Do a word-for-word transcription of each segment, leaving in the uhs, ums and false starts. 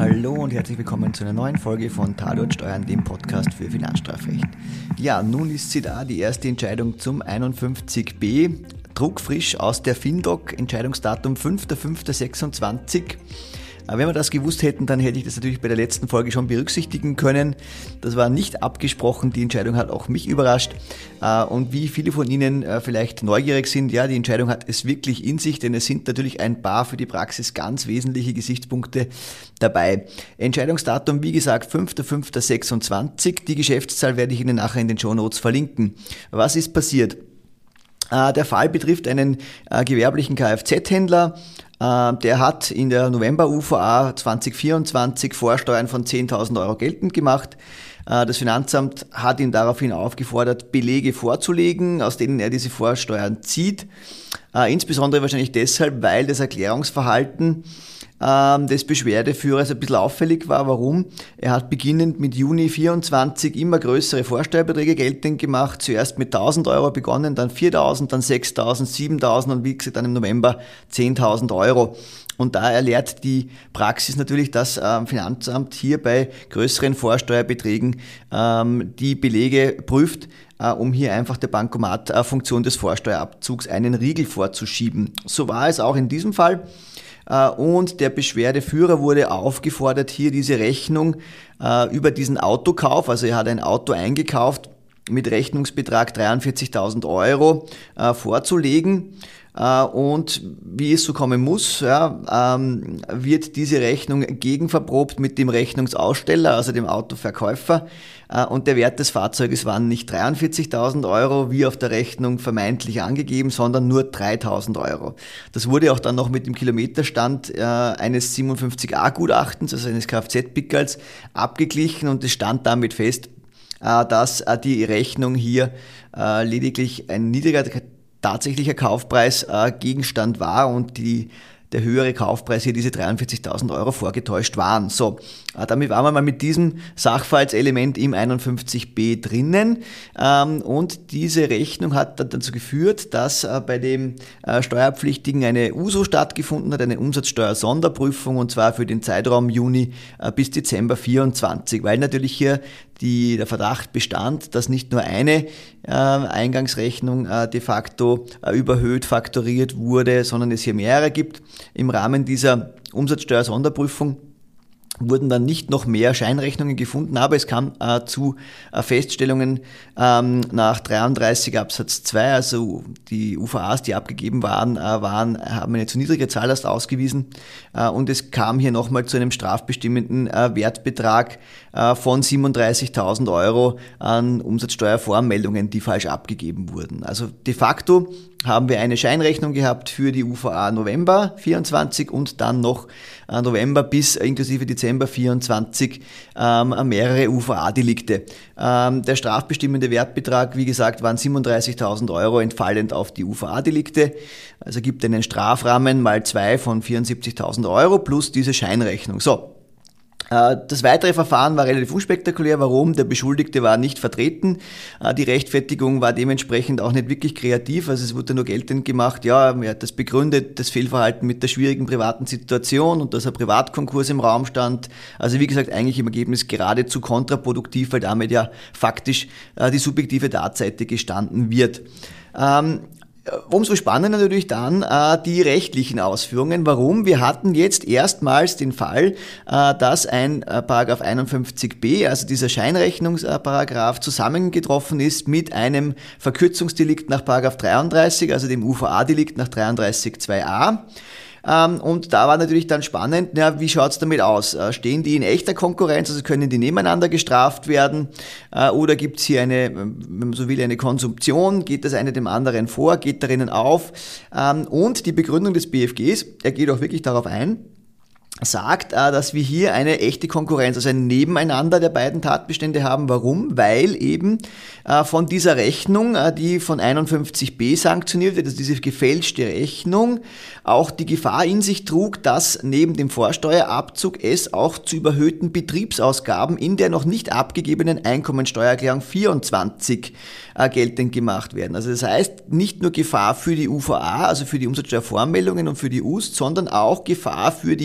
Hallo und herzlich willkommen zu einer neuen Folge von Tatort Steuern, dem Podcast für Finanzstrafrecht. Ja, nun ist sie da, die erste Entscheidung zum einundfünfzig b, druckfrisch aus der FinDoc, Entscheidungsdatum fünfter fünfter sechsundzwanzig. Wenn wir das gewusst hätten, dann hätte ich das natürlich bei der letzten Folge schon berücksichtigen können. Das war nicht abgesprochen, die Entscheidung hat auch mich überrascht. Und wie viele von Ihnen vielleicht neugierig sind, ja, die Entscheidung hat es wirklich in sich, denn es sind natürlich ein paar für die Praxis ganz wesentliche Gesichtspunkte dabei. Entscheidungsdatum, wie gesagt, fünfter fünfter sechsundzwanzig. Die Geschäftszahl werde ich Ihnen nachher in den Shownotes verlinken. Was ist passiert? Der Fall betrifft einen gewerblichen Kfz-Händler. Der hat in der November-U V A zwanzig vierundzwanzig Vorsteuern von zehntausend Euro geltend gemacht. Das Finanzamt hat ihn daraufhin aufgefordert, Belege vorzulegen, aus denen er diese Vorsteuern zieht. Insbesondere wahrscheinlich deshalb, weil das Erklärungsverhalten des Beschwerdeführers ein bisschen auffällig war. Warum? Er hat beginnend mit Juni vierundzwanzig immer größere Vorsteuerbeträge geltend gemacht. Zuerst mit tausend Euro begonnen, dann viertausend, dann sechstausend, siebentausend und wie gesagt dann im November zehntausend Euro. Und da erlehrt die Praxis natürlich, dass ähm, Finanzamt hier bei größeren Vorsteuerbeträgen ähm, die Belege prüft, äh, um hier einfach der Bankomatfunktion des Vorsteuerabzugs einen Riegel vorzuschieben. So war es auch in diesem Fall. Und der Beschwerdeführer wurde aufgefordert, hier diese Rechnung äh, über diesen Autokauf, also er hat ein Auto eingekauft, mit Rechnungsbetrag dreiundvierzigtausend Euro äh, vorzulegen. Uh, und wie es so kommen muss, ja, ähm, wird diese Rechnung gegenverprobt mit dem Rechnungsaussteller, also dem Autoverkäufer. Uh, und der Wert des Fahrzeuges waren nicht dreiundvierzigtausend Euro, wie auf der Rechnung vermeintlich angegeben, sondern nur dreitausend Euro. Das wurde auch dann noch mit dem Kilometerstand äh, eines siebenundfünfzig a Gutachtens, also eines Kfz-Pickerls, abgeglichen und es stand damit fest, äh, dass äh, die Rechnung hier äh, lediglich ein niedriger tatsächlicher Kaufpreis äh, Gegenstand war und die, der höhere Kaufpreis hier diese dreiundvierzigtausend Euro vorgetäuscht waren. So, äh, damit waren wir mal mit diesem Sachverhaltselement im einundfünfzig b drinnen ähm, und diese Rechnung hat dann dazu geführt, dass äh, bei dem äh, Steuerpflichtigen eine U S O stattgefunden hat, eine Umsatzsteuersonderprüfung und zwar für den Zeitraum Juni äh, bis Dezember vierundzwanzig, weil natürlich hier Die, der Verdacht bestand, dass nicht nur eine äh, Eingangsrechnung äh, de facto äh, überhöht faktoriert wurde, sondern es hier mehrere gibt. Im Rahmen dieser Umsatzsteuersonderprüfung wurden dann nicht noch mehr Scheinrechnungen gefunden, aber es kam äh, zu äh, Feststellungen ähm, nach dreiunddreißig Absatz zwei, also die U V As, die abgegeben waren, äh, waren haben eine zu niedrige Zahllast ausgewiesen äh, und es kam hier nochmal zu einem strafbestimmenden äh, Wertbetrag äh, von siebenunddreißigtausend Euro an Umsatzsteuervormeldungen, die falsch abgegeben wurden. Also de facto haben wir eine Scheinrechnung gehabt für die U V A November vierundzwanzig und dann noch äh, November bis inklusive Dezember vierundzwanzig ähm, mehrere U V A-Delikte. Ähm, der strafbestimmende Wertbetrag, wie gesagt, waren siebenunddreißigtausend Euro entfallend auf die U V A-Delikte. Also gibt einen Strafrahmen mal zwei von vierundsiebzigtausend Euro plus diese Scheinrechnung. So. Das weitere Verfahren war relativ unspektakulär. Warum? Der Beschuldigte war nicht vertreten. Die Rechtfertigung war dementsprechend auch nicht wirklich kreativ. Also es wurde nur geltend gemacht, ja, er hat das begründet, das Fehlverhalten mit der schwierigen privaten Situation und dass ein Privatkonkurs im Raum stand. Also wie gesagt, eigentlich im Ergebnis geradezu kontraproduktiv, weil damit ja faktisch die subjektive Tatseite gestanden wird. Ähm, Umso spannender natürlich dann äh, die rechtlichen Ausführungen. Warum? Wir hatten jetzt erstmals den Fall, äh, dass ein äh, Paragraph einundfünfzig b, also dieser Scheinrechnungsparagraph, zusammengetroffen ist mit einem Verkürzungsdelikt nach Paragraph dreiunddreißig, also dem U V A-Delikt nach dreiunddreißig zwei a. Und da war natürlich dann spannend, ja, wie schaut's damit aus? Stehen die in echter Konkurrenz, also können die nebeneinander gestraft werden? Oder gibt's hier eine, wenn man so will, eine Konsumption? Geht das eine dem anderen vor? Geht darinnen auf? Und die Begründung des B F Gs, er geht auch wirklich darauf ein, sagt, dass wir hier eine echte Konkurrenz, also ein Nebeneinander der beiden Tatbestände haben. Warum? Weil eben von dieser Rechnung, die von einundfünfzig b sanktioniert wird, also diese gefälschte Rechnung, auch die Gefahr in sich trug, dass neben dem Vorsteuerabzug es auch zu überhöhten Betriebsausgaben in der noch nicht abgegebenen Einkommensteuererklärung vierundzwanzig geltend gemacht werden. Also das heißt, nicht nur Gefahr für die U V A, also für die Umsatzsteuervormeldungen und für die U S, sondern auch Gefahr für die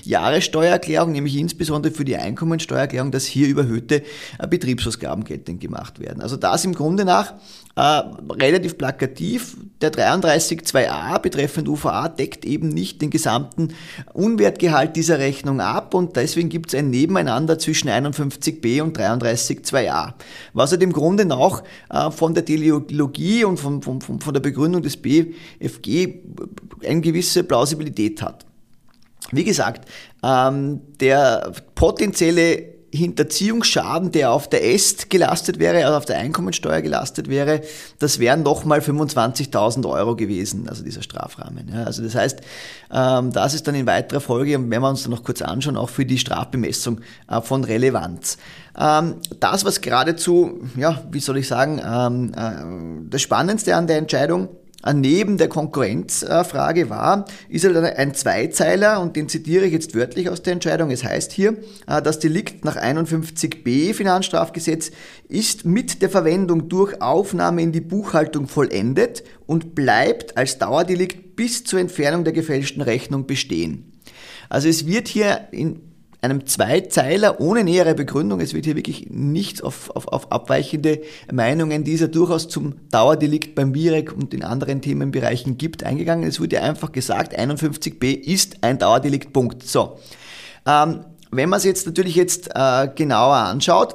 Nicht-Jahressteuererklärung, nämlich insbesondere für die Einkommensteuererklärung, dass hier überhöhte äh, Betriebsausgaben geltend gemacht werden. Also das im Grunde nach äh, relativ plakativ. Der dreiunddreißig Punkt zwei a betreffend U V A deckt eben nicht den gesamten Unwertgehalt dieser Rechnung ab und deswegen gibt es ein Nebeneinander zwischen einundfünfzig b und dreiunddreißig Punkt zwei a. Was halt im Grunde nach äh, von der Teleologie und von, von, von der Begründung des B F G eine gewisse Plausibilität hat. Wie gesagt, ähm, der potenzielle Hinterziehungsschaden, der auf der E S T gelastet wäre, also auf der Einkommensteuer gelastet wäre, das wären nochmal fünfundzwanzigtausend Euro gewesen, also dieser Strafrahmen. Ja, also das heißt, ähm, das ist dann in weiterer Folge, und wenn wir uns dann noch kurz anschauen, auch für die Strafbemessung äh, von Relevanz. Ähm, das, was geradezu, ja, wie soll ich sagen, ähm, äh, das Spannendste an der Entscheidung neben der Konkurrenzfrage war, ist halt ein Zweizeiler und den zitiere ich jetzt wörtlich aus der Entscheidung. Es heißt hier, das Delikt nach einundfünfzig b Finanzstrafgesetz ist mit der Verwendung durch Aufnahme in die Buchhaltung vollendet und bleibt als Dauerdelikt bis zur Entfernung der gefälschten Rechnung bestehen. Also es wird hier in einem Zweizeiler ohne nähere Begründung, es wird hier wirklich nicht auf, auf, auf abweichende Meinungen, die es ja durchaus zum Dauerdelikt beim B I R E C und in anderen Themenbereichen gibt, eingegangen. Es wurde einfach gesagt, einundfünfzig b ist ein Dauerdelikt, Punkt. So, ähm, wenn man es jetzt natürlich jetzt äh, genauer anschaut,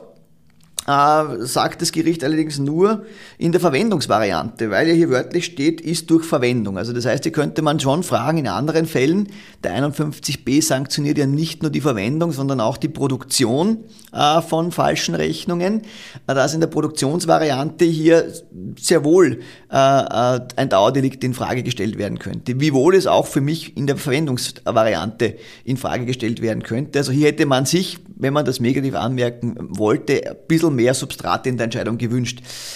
äh, sagt das Gericht allerdings nur in der Verwendungsvariante, weil ja hier wörtlich steht, ist durch Verwendung. Also das heißt, hier könnte man schon fragen, in anderen Fällen, der einundfünfzig b sanktioniert ja nicht nur die Verwendung, sondern auch die Produktion äh, von falschen Rechnungen, äh, dass in der Produktionsvariante hier sehr wohl äh, ein Dauerdelikt in Frage gestellt werden könnte, wiewohl es auch für mich in der Verwendungsvariante in Frage gestellt werden könnte. Also hier hätte man sich, wenn man das negativ anmerken wollte, ein bisschen mehr Substrat in der Entscheidung gewünscht.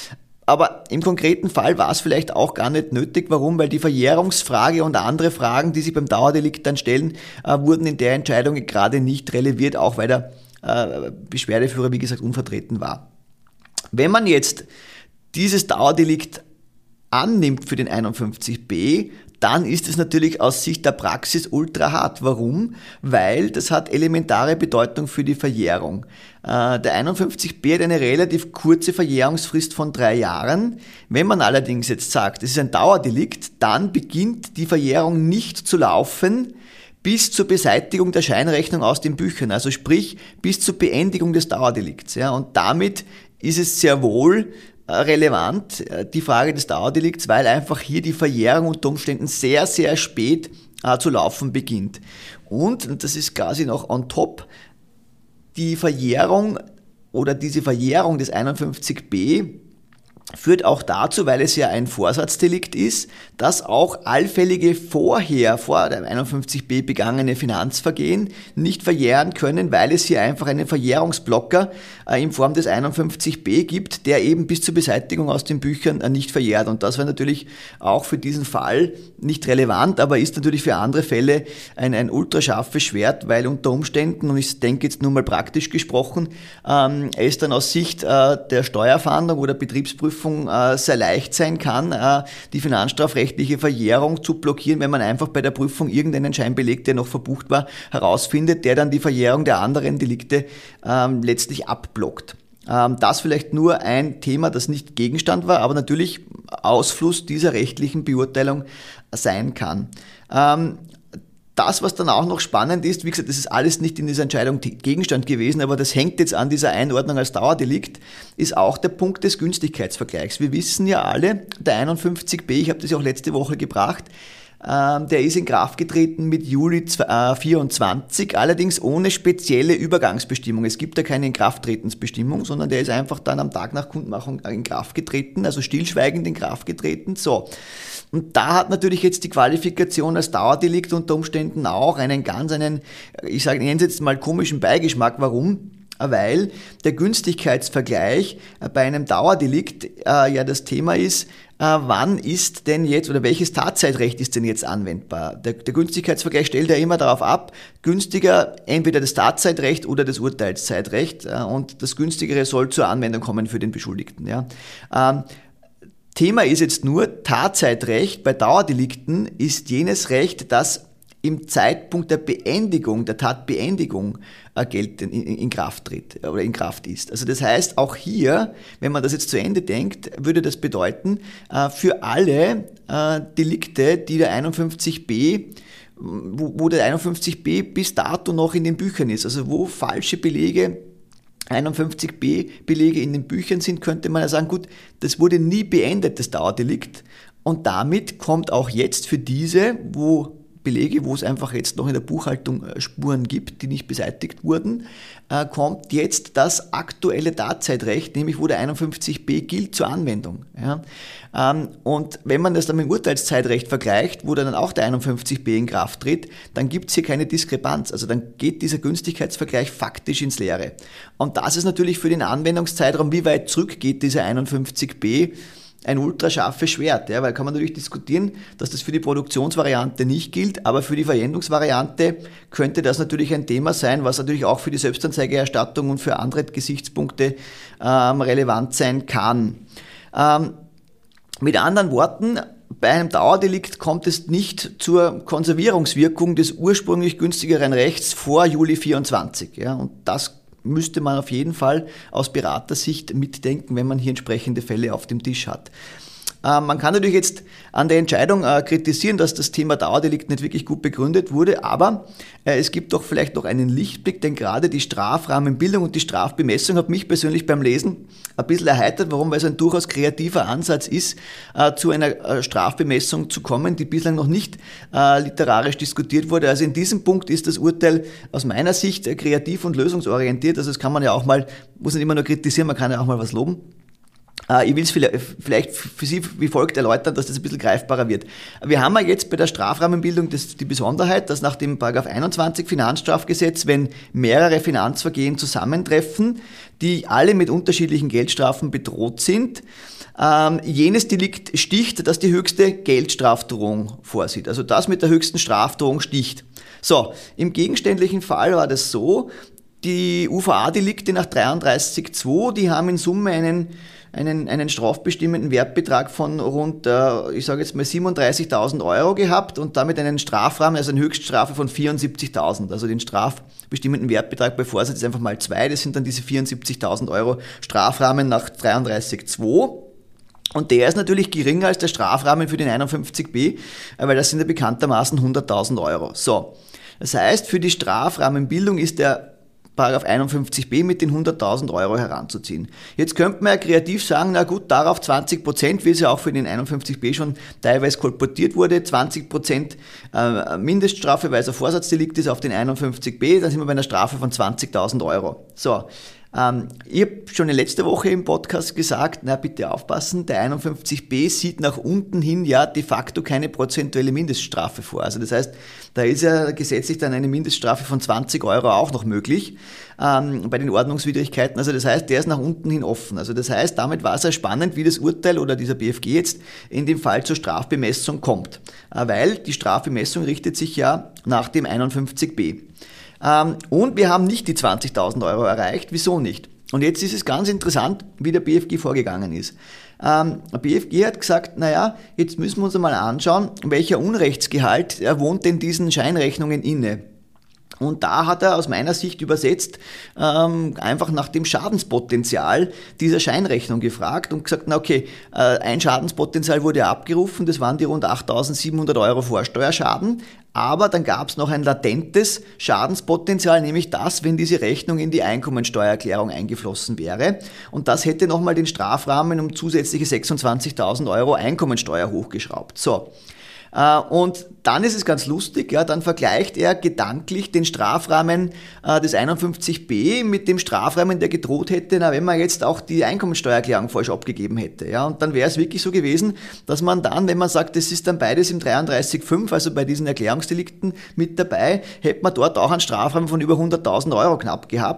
Aber im konkreten Fall war es vielleicht auch gar nicht nötig. Warum? Weil die Verjährungsfrage und andere Fragen, die sich beim Dauerdelikt dann stellen, äh, wurden in der Entscheidung gerade nicht releviert, auch weil der äh, Beschwerdeführer, wie gesagt, unvertreten war. Wenn man jetzt dieses Dauerdelikt annimmt für den einundfünfzig b, dann ist es natürlich aus Sicht der Praxis ultra hart. Warum? Weil das hat elementare Bedeutung für die Verjährung. Äh, der einundfünfzig b hat eine relativ kurze Verjährungsfrist von drei Jahren. Wenn man allerdings jetzt sagt, es ist ein Dauerdelikt, dann beginnt die Verjährung nicht zu laufen bis zur Beseitigung der Scheinrechnung aus den Büchern, also sprich bis zur Beendigung des Dauerdelikts. Ja, und damit ist es sehr wohl relevant, die Frage des Dauerdelikts, weil einfach hier die Verjährung unter Umständen sehr, sehr spät äh, zu laufen beginnt. Und, und das ist quasi noch on top, die Verjährung oder diese Verjährung des einundfünfzig b führt auch dazu, weil es ja ein Vorsatzdelikt ist, dass auch allfällige vorher, vor dem einundfünfzig b begangene Finanzvergehen nicht verjähren können, weil es hier einfach einen Verjährungsblocker äh, in Form des einundfünfzig b gibt, der eben bis zur Beseitigung aus den Büchern äh, nicht verjährt. Und das wäre natürlich auch für diesen Fall nicht relevant, aber ist natürlich für andere Fälle ein, ein ultrascharfes Schwert, weil unter Umständen, und ich denke jetzt nur mal praktisch gesprochen, ähm, es dann aus Sicht äh, der Steuerfahndung oder Betriebsprüfung sehr leicht sein kann, die finanzstrafrechtliche Verjährung zu blockieren, wenn man einfach bei der Prüfung irgendeinen Scheinbeleg, der noch verbucht war, herausfindet, der dann die Verjährung der anderen Delikte ähm, letztlich abblockt. Ähm, das vielleicht nur ein Thema, das nicht Gegenstand war, aber natürlich Ausfluss dieser rechtlichen Beurteilung sein kann. Ähm, Das, was dann auch noch spannend ist, wie gesagt, das ist alles nicht in dieser Entscheidung Gegenstand gewesen, aber das hängt jetzt an dieser Einordnung als Dauerdelikt, ist auch der Punkt des Günstigkeitsvergleichs. Wir wissen ja alle, der einundfünfzig b, ich habe das ja auch letzte Woche gebracht, ähm, der ist in Kraft getreten mit Juli vierundzwanzig, allerdings ohne spezielle Übergangsbestimmung. Es gibt ja keine Inkrafttretensbestimmung, sondern der ist einfach dann am Tag nach Kundmachung in Kraft getreten, also stillschweigend in Kraft getreten. So. Und da hat natürlich jetzt die Qualifikation als Dauerdelikt unter Umständen auch einen ganz, einen, ich sage, ich nenne es jetzt mal komischen Beigeschmack. Warum? Weil der Günstigkeitsvergleich bei einem Dauerdelikt äh, ja das Thema ist, äh, wann ist denn jetzt oder welches Tatzeitrecht ist denn jetzt anwendbar? Der, der Günstigkeitsvergleich stellt ja immer darauf ab, günstiger entweder das Tatzeitrecht oder das Urteilszeitrecht äh, und das günstigere soll zur Anwendung kommen für den Beschuldigten. Ja. Ähm, Thema ist jetzt nur, Tatzeitrecht bei Dauerdelikten ist jenes Recht, das im Zeitpunkt der Beendigung, der Tatbeendigung äh, Geld in, in Kraft tritt oder in Kraft ist. Also das heißt, auch hier, wenn man das jetzt zu Ende denkt, würde das bedeuten, äh, für alle äh, Delikte, die der einundfünfzig b, wo, wo der einundfünfzig b bis dato noch in den Büchern ist, also wo falsche Belege einundfünfzig b Belege in den Büchern sind, könnte man ja sagen, gut, das wurde nie beendet, das Dauerdelikt. Und damit kommt auch jetzt für diese, wo Belege, wo es einfach jetzt noch in der Buchhaltung Spuren gibt, die nicht beseitigt wurden, äh, kommt jetzt das aktuelle Tatzeitrecht, nämlich wo der einundfünfzig b gilt, zur Anwendung. Ja? Ähm, und wenn man das dann mit dem Urteilszeitrecht vergleicht, wo dann auch der einundfünfzig b in Kraft tritt, dann gibt es hier keine Diskrepanz. Also dann geht dieser Günstigkeitsvergleich faktisch ins Leere. Und das ist natürlich für den Anwendungszeitraum, wie weit zurück geht dieser einundfünfzig b, ein ultrascharfes Schwert, ja, weil kann man natürlich diskutieren, dass das für die Produktionsvariante nicht gilt, aber für die Verjährungsvariante könnte das natürlich ein Thema sein, was natürlich auch für die Selbstanzeigeerstattung und für andere Gesichtspunkte ähm, relevant sein kann. Ähm, mit anderen Worten, bei einem Dauerdelikt kommt es nicht zur Konservierungswirkung des ursprünglich günstigeren Rechts vor Juli vierundzwanzig, ja, und das müsste man auf jeden Fall aus Beratersicht mitdenken, wenn man hier entsprechende Fälle auf dem Tisch hat. Äh, man kann natürlich jetzt an der Entscheidung äh, kritisieren, dass das Thema Dauerdelikt nicht wirklich gut begründet wurde, aber äh, es gibt doch vielleicht noch einen Lichtblick, denn gerade die Strafrahmenbildung und die Strafbemessung hat mich persönlich beim Lesen ein bisschen erheitert. Warum? Weil es ein durchaus kreativer Ansatz ist, äh, zu einer äh, Strafbemessung zu kommen, die bislang noch nicht äh, literarisch diskutiert wurde. Also in diesem Punkt ist das Urteil aus meiner Sicht äh, kreativ und lösungsorientiert. Also das kann man ja auch mal, muss nicht immer nur kritisieren, man kann ja auch mal was loben. Ich will es vielleicht für Sie wie folgt erläutern, dass das ein bisschen greifbarer wird. Wir haben ja jetzt bei der Strafrahmenbildung das, die Besonderheit, dass nach dem Paragraph einundzwanzig Finanzstrafgesetz, wenn mehrere Finanzvergehen zusammentreffen, die alle mit unterschiedlichen Geldstrafen bedroht sind, ähm, jenes Delikt sticht, das die höchste Geldstrafdrohung vorsieht. Also das mit der höchsten Strafdrohung sticht. So, im gegenständlichen Fall war das so, die U V A-Delikte nach dreiunddreißig Absatz zwei, die haben in Summe einen Einen, einen strafbestimmenden Wertbetrag von rund, äh, ich sage jetzt mal siebenunddreißigtausend Euro gehabt und damit einen Strafrahmen, also eine Höchststrafe von vierundsiebzigtausend. Also den strafbestimmenden Wertbetrag bei Vorsatz ist einfach mal zwei, das sind dann diese vierundsiebzigtausend Euro Strafrahmen nach dreiunddreißig Absatz zwei. Und der ist natürlich geringer als der Strafrahmen für den einundfünfzig b, weil das sind ja bekanntermaßen hunderttausend Euro. So, das heißt, für die Strafrahmenbildung ist der Paragraph einundfünfzig b mit den hunderttausend Euro heranzuziehen. Jetzt könnte man ja kreativ sagen, na gut, darauf zwanzig Prozent, wie es ja auch für den einundfünfzig b schon teilweise kolportiert wurde, zwanzig Prozent äh, Mindeststrafe, weil es ein Vorsatzdelikt ist auf den einundfünfzig b, dann sind wir bei einer Strafe von zwanzigtausend Euro. So. Ähm, ich habe schon letzte Woche im Podcast gesagt, na bitte aufpassen, der einundfünfzig b sieht nach unten hin ja de facto keine prozentuelle Mindeststrafe vor. Also das heißt, da ist ja gesetzlich dann eine Mindeststrafe von zwanzig Euro auch noch möglich ähm, bei den Ordnungswidrigkeiten. Also das heißt, der ist nach unten hin offen. Also das heißt, damit war es ja spannend, wie das Urteil oder dieser B F G jetzt in dem Fall zur Strafbemessung kommt. Äh, weil die Strafbemessung richtet sich ja nach dem einundfünfzig b. Und wir haben nicht die zwanzigtausend Euro erreicht. Wieso nicht? Und jetzt ist es ganz interessant, wie der B F G vorgegangen ist. Der B F G hat gesagt, naja, jetzt müssen wir uns einmal anschauen, welcher Unrechtsgehalt wohnt denn diesen Scheinrechnungen inne. Und da hat er aus meiner Sicht übersetzt ähm, einfach nach dem Schadenspotenzial dieser Scheinrechnung gefragt und gesagt, na okay, äh, ein Schadenspotenzial wurde abgerufen, das waren die rund achttausendsiebenhundert Euro Vorsteuerschaden, aber dann gab es noch ein latentes Schadenspotenzial, nämlich das, wenn diese Rechnung in die Einkommensteuererklärung eingeflossen wäre, und das hätte nochmal den Strafrahmen um zusätzliche sechsundzwanzigtausend Euro Einkommensteuer hochgeschraubt. So. Und dann ist es ganz lustig, ja, dann vergleicht er gedanklich den Strafrahmen äh, des einundfünfzig b mit dem Strafrahmen, der gedroht hätte, na, wenn man jetzt auch die Einkommensteuererklärung falsch abgegeben hätte. Ja, und dann wäre es wirklich so gewesen, dass man dann, wenn man sagt, das ist dann beides im dreiunddreißig Absatz fünf, also bei diesen Erklärungsdelikten mit dabei, hätte man dort auch einen Strafrahmen von über hunderttausend Euro knapp gehabt.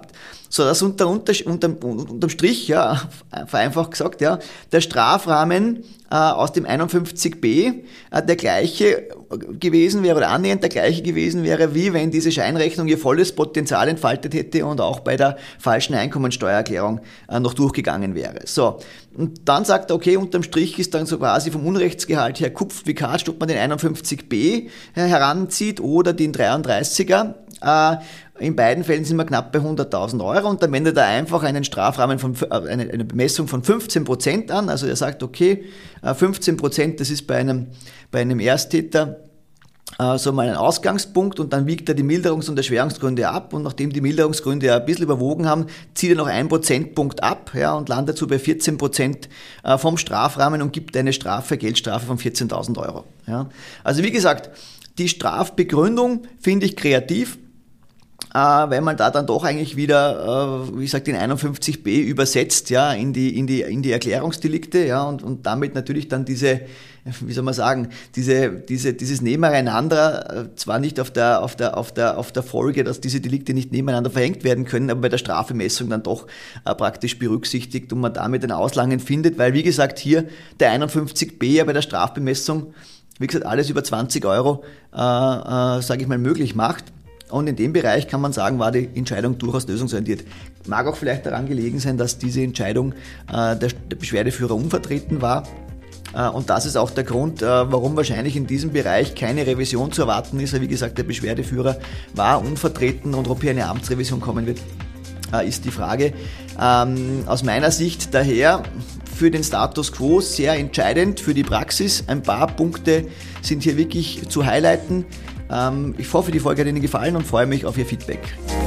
So dass unter, unter, unterm, unterm Strich, ja, vereinfacht gesagt, ja, der Strafrahmen äh, aus dem einundfünfzig b äh, der gleiche gewesen wäre oder annähernd der gleiche gewesen wäre, wie wenn diese Scheinrechnung ihr volles Potenzial entfaltet hätte und auch bei der falschen Einkommensteuererklärung äh, noch durchgegangen wäre. So, und dann sagt er, okay, unterm Strich ist dann so quasi vom Unrechtsgehalt her kupft wie Katsch, ob man den einundfünfzig b heranzieht oder den dreiunddreißiger. Äh, In beiden Fällen sind wir knapp bei hunderttausend Euro und dann wendet er einfach einen Strafrahmen von, eine, eine Bemessung von fünfzehn Prozent an. Also er sagt, okay, fünfzehn Prozent, das ist bei einem, bei einem Ersttäter äh, so mal ein Ausgangspunkt und dann wiegt er die Milderungs- und Erschwerungsgründe ab und nachdem die Milderungsgründe ja ein bisschen überwogen haben, zieht er noch einen Prozentpunkt ab, ja, und landet so bei vierzehn Prozent äh, vom Strafrahmen und gibt eine Strafe, Geldstrafe von vierzehntausend Euro. Ja. Also wie gesagt, die Strafbegründung finde ich kreativ, äh, weil man da dann doch eigentlich wieder, äh, wie gesagt, den einundfünfzig b übersetzt, ja, in die, in die, in die Erklärungsdelikte, ja, und, und damit natürlich dann diese, wie soll man sagen, diese, diese, dieses Nebeneinander, äh, zwar nicht auf der, auf der, auf der, auf der Folge, dass diese Delikte nicht nebeneinander verhängt werden können, aber bei der Strafbemessung dann doch äh, praktisch berücksichtigt und man damit ein Auslangen findet, weil, wie gesagt, hier der einundfünfzig b ja bei der Strafbemessung, wie gesagt, alles über zwanzig Euro, äh, äh, sage ich mal, möglich macht. Und in dem Bereich kann man sagen, war die Entscheidung durchaus lösungsorientiert. Mag auch vielleicht daran gelegen sein, dass diese Entscheidung äh, der, der Beschwerdeführer unvertreten war. Äh, und das ist auch der Grund, äh, warum wahrscheinlich in diesem Bereich keine Revision zu erwarten ist. Wie gesagt, der Beschwerdeführer war unvertreten und ob hier eine Amtsrevision kommen wird, äh, ist die Frage. Ähm, aus meiner Sicht daher für den Status Quo sehr entscheidend für die Praxis. Ein paar Punkte sind hier wirklich zu highlighten. Ich hoffe, die Folge hat Ihnen gefallen und freue mich auf Ihr Feedback.